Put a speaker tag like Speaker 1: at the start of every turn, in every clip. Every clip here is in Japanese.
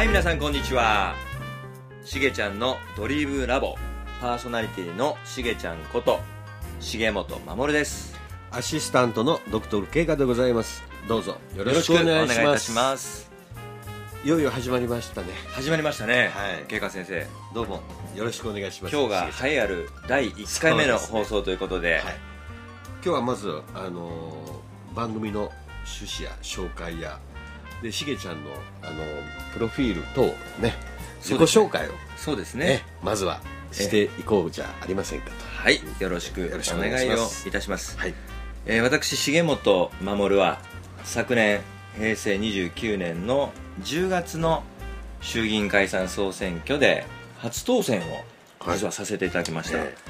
Speaker 1: はい、皆さんこんにちは。しげちゃんのドリームラボパーソナリティのしげちゃんこと重本守です。
Speaker 2: アシスタントのドクトル慶香でございます。どうぞよろしくお願いし
Speaker 1: いた
Speaker 2: ます。
Speaker 1: します。
Speaker 2: いよいよ始まりましたね。
Speaker 1: 始まりましたね。
Speaker 2: はい、
Speaker 1: 慶香先生、どうも
Speaker 2: よろしくお願いします。
Speaker 1: 今日が栄えある第1回目の放送ということで、
Speaker 2: はい、今日はまず、番組の趣旨や紹介やでしげちゃんの、プロフィール等ね、自己紹介を
Speaker 1: そうですね、
Speaker 2: まずはしていこうじゃありませんかと。
Speaker 1: はい、よろしくお願いをいたします。
Speaker 2: はい、
Speaker 1: 私重本守は昨年平成29年の10月の衆議院解散総選挙で初当選を実はさせていただきました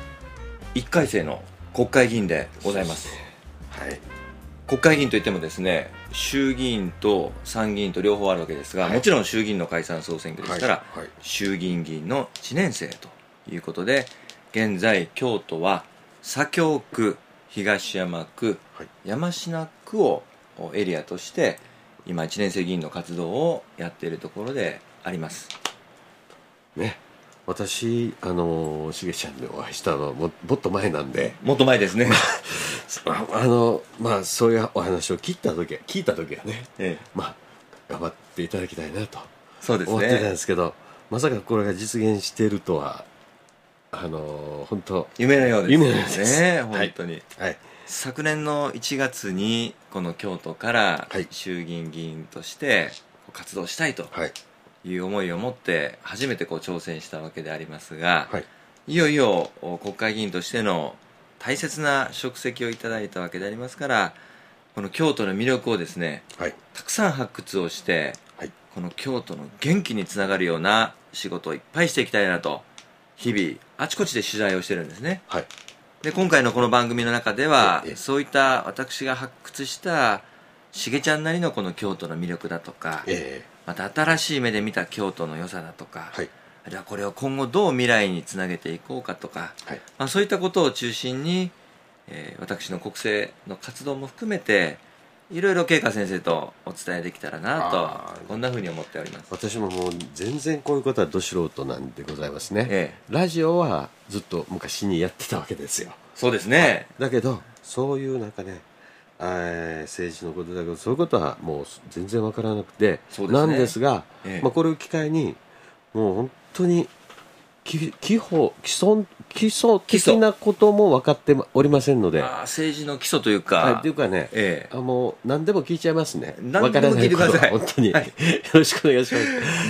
Speaker 1: 、1回生の国会議員でございます。
Speaker 2: はい、
Speaker 1: 国会議員といってもですね、衆議院と参議院と両方あるわけですが、もちろん衆議院の解散総選挙ですから、衆議院議員の1年生ということで、現在京都は左京区、東山区、山科区をエリアとして今1年生議員の活動をやっているところであります
Speaker 2: ね。私しげちゃんでお会いしたのはもっと前なんで、
Speaker 1: もっと前ですね
Speaker 2: まあそういうお話を聞いた時はね、まあ頑張っていただきたいなと思ってたんですけど、まさかこれが実現しているとは本当
Speaker 1: 夢のようです
Speaker 2: 夢のようです
Speaker 1: ね、本当に。
Speaker 2: はい、
Speaker 1: 昨年の1月にこの京都から衆議院議員として活動したいという思いを持って初めて挑戦したわけでありますが、いよいよ国会議員としての大切な職責をいただいたわけでありますから、この京都の魅力をですね、たくさん発掘をして、この京都の元気につながるような仕事をいっぱいしていきたいなと日々あちこちで取材をしてるんですね。で今回のこの番組の中では、そういった私が発掘したしげちゃんなりのこの京都の魅力だとか、また新しい目で見た京都の良さだとか、あるいはこれを今後どう未来につなげていこうかとか、そういったことを中心に、私の国政の活動も含めていろいろ慶香先生とお伝えできたらなと、こんなふうに思っております。
Speaker 2: 私ももう全然こういうことはど素人なんでございますね、ラジオはずっと昔にやってたわけですよ。
Speaker 1: そうですね、
Speaker 2: だけどそういうなんかね、政治のことだけどそういうことはもう全然わからなくて、なんですが、これを機会にもう本当に基礎的なことも分かっておりませんので、
Speaker 1: 政治の基礎というか、
Speaker 2: っていうかね、もう何でも聞いちゃいますね。
Speaker 1: 何でも聞いてください。
Speaker 2: 本当に、よろしくお願いします。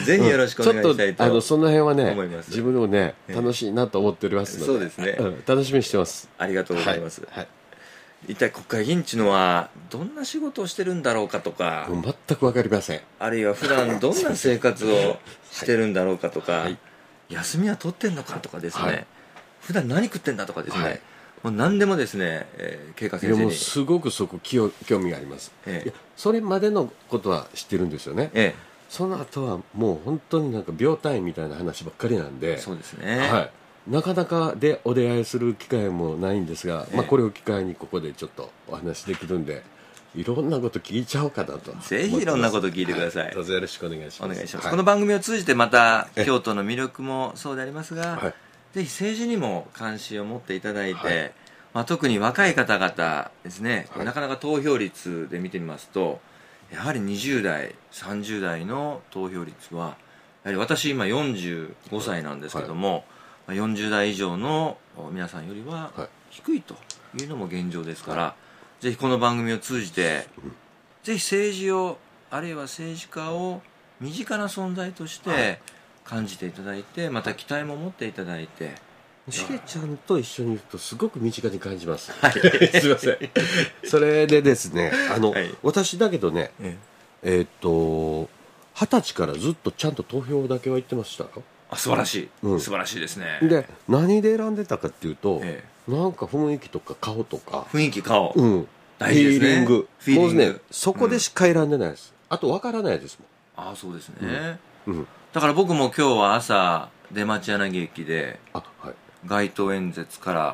Speaker 1: ぜひよろしくお願いしたいと思います。
Speaker 2: その辺はね、自分でもね、楽しいなと思っておりますので、
Speaker 1: そうですね、
Speaker 2: 楽しみにしてます。
Speaker 1: ありがとうございます。一体国会議員っていうのはどんな仕事をしてるんだろうかとか、
Speaker 2: 全く分かりません。あ
Speaker 1: るいは普段どんな生活をしてるんだろうかとか、休みは取ってんのかとかですね、普段何食ってんだとかですね、もう何でもですね、慶香先生に
Speaker 2: すごくそこ興味があります。いやそれまでのことは知ってるんですよね、その後はもう本当になんか病態みたいな話ばっかりなんで、
Speaker 1: そうですね、
Speaker 2: なかなかでお出会いする機会もないんですが、これを機会にここでちょっとお話できるんで、いろんなこと聞いちゃおうかなと。
Speaker 1: ぜひいろんなこと聞いてください、
Speaker 2: どうぞよろしくお願いします。
Speaker 1: お願いします。この番組を通じてまた京都の魅力もそうでありますが、ぜひ政治にも関心を持っていただいて、特に若い方々ですね、なかなか投票率で見てみますと、やはり20代30代の投票率はやはり私今45歳なんですけども、40代以上の皆さんよりは低いというのも現状ですから、ぜひこの番組を通じて、ぜひ政治をあるいは政治家を身近な存在として感じていただいて、また期待も持っていただいて、
Speaker 2: しげちゃんと一緒にいるとすごく身近に感じます。すいません。それでですね、私だけどね、20歳からずっとちゃんと投票だけは行ってましたよ。
Speaker 1: 素晴らしい、素晴らしいですね。
Speaker 2: で何で選んでたかっていうと、なんか雰囲気とか顔とか、
Speaker 1: 雰囲気顔、
Speaker 2: 大事ですね。フィーリング、もうね、そこでしか選んでないです。あと分からないですもん。
Speaker 1: そうですね、だから僕も今日は朝出町柳駅で街頭演説から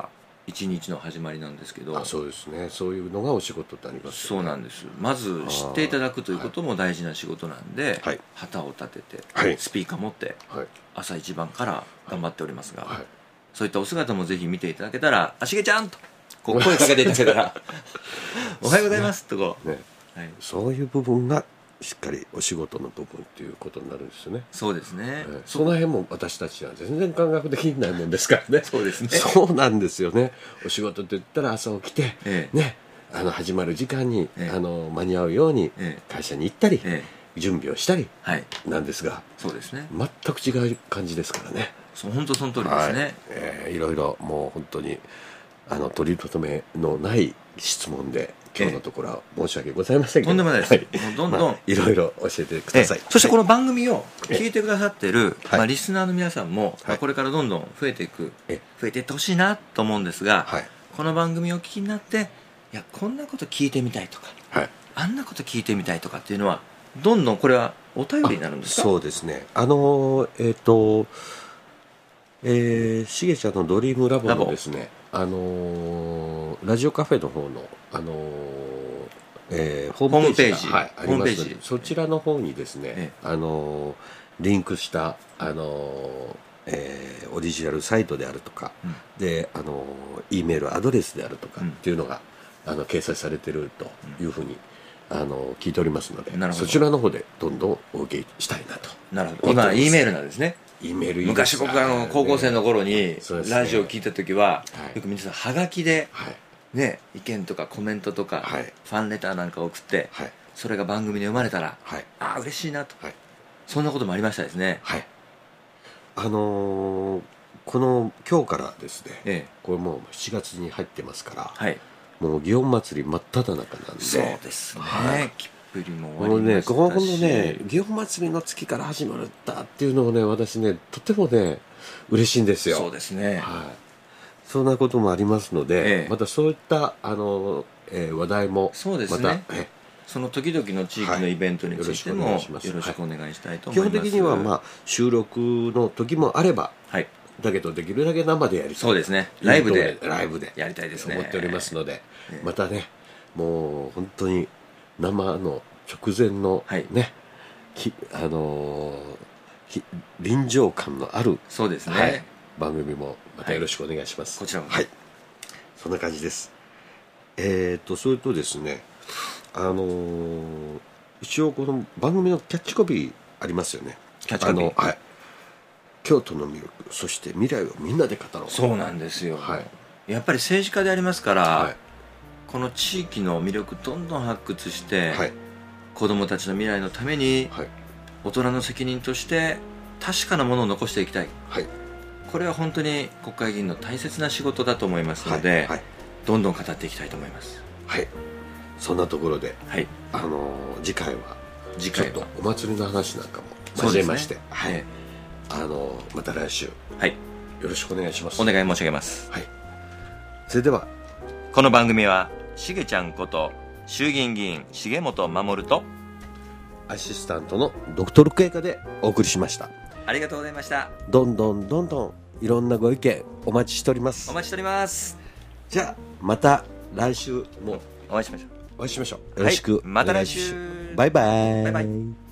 Speaker 1: 一日の始まりなんですけど。
Speaker 2: そうですね、そういうのがお仕事ってあります
Speaker 1: よね。そうなんです。まず知っていただくということも大事な仕事なんで、はい、旗を立てて、はい、スピーカー持って、はい、朝一番から頑張っておりますが、はい、そういったお姿もぜひ見ていただけたら、しげちゃんとこう声かけていただけたらおはようございますとこう、ね、
Speaker 2: はい、そういう部分がしっかりお仕事の部分っていうことになるんですよね。
Speaker 1: そうですね、
Speaker 2: その辺も私たちは全然感覚的にないもんですからね。
Speaker 1: そうですね、
Speaker 2: そうなんですよね。お仕事って言ったら朝起きて、ね、始まる時間に、間に合うように会社に行ったり、準備をしたりなんですが、
Speaker 1: そうですね、
Speaker 2: 全く違う感じですからね。
Speaker 1: 本当その通りですね。
Speaker 2: いろいろもう本当に取り留めのない質問で今日のところは申し訳ございませんけど、
Speaker 1: とんでもないです、もうどんどん
Speaker 2: いろいろ教えてください。
Speaker 1: そしてこの番組を聞いてくださってる、リスナーの皆さんも、これからどんどん増えていってほしいなと思うんですが、この番組を聞きになって、いやこんなこと聞いてみたいとか、あんなこと聞いてみたいとかっていうのはどんどんこれはお便りになるんですか？
Speaker 2: そうですね、しげちゃんのドリームラボのですね、ラジオカフェの方の、ホームページがありますので、そちらの方にですね、リンクした、オリジナルサイトであるとか、でEメールアドレスであるとかっていうのが、掲載されているというふうに聞いておりますので、そちらの方でどんどんお受けしたいなと。
Speaker 1: なるほど。今 E メールなんですね。
Speaker 2: Eメールいい
Speaker 1: 昔僕高校生の頃にラジオを聞いた時は、よく皆さんはがきで、ね、意見とかコメントとか、ファンレターなんか送って、それが番組で生まれたら、ああ嬉しいなと、そんなこともありましたですね。
Speaker 2: この今日からですね、これもう7月に入ってますから、もう祇園祭真っ只中なんで。
Speaker 1: そうですね、きっぷりも終わりましたし、
Speaker 2: このね祇園祭の月から始まったっていうのをね、私ねとてもね嬉しいんですよ。
Speaker 1: そうですね、
Speaker 2: そんなこともありますので、またそういった話題も
Speaker 1: そうですね、その時々の地域のイベントについてもよろしくお願いしたいと思います。
Speaker 2: 基本的には収録の時もあれば、だけどできるだけ生でやりたい。
Speaker 1: そうですね、ライブで
Speaker 2: やりたいですね、思っておりますので、またねもう本当に生の直前のね、臨場感のある、
Speaker 1: そうですね、
Speaker 2: 番組もまたよろしくお願いします。
Speaker 1: こちらも
Speaker 2: そんな感じです。それとですね、一応この番組のキャッチコピーありますよね。
Speaker 1: キャッチコピー、
Speaker 2: 京都の魅力、そして未来をみんなで語ろう。
Speaker 1: そうなんですよ、やっぱり政治家でありますから、この地域の魅力どんどん発掘して、子どもたちの未来のために、大人の責任として確かなものを残していきたい、これは本当に国会議員の大切な仕事だと思いますので、どんどん語っていきたいと思います。
Speaker 2: そんなところで、次回はちょっとお祭りの話なんかも交えまして、また来週、よろしくお願いします。
Speaker 1: お願い申し上げます。
Speaker 2: それでは、
Speaker 1: この番組はしげちゃんこと衆議院議員重本守と
Speaker 2: アシスタントのドクトル経過でお送りしました。
Speaker 1: ありがとうございました。
Speaker 2: どんどんいろんなご意見お待ちしております。
Speaker 1: お待ちしております。
Speaker 2: じゃあまた来週も
Speaker 1: お会いしましょう。
Speaker 2: よろしく、
Speaker 1: また来週。
Speaker 2: バイバイ。
Speaker 1: バイバイ。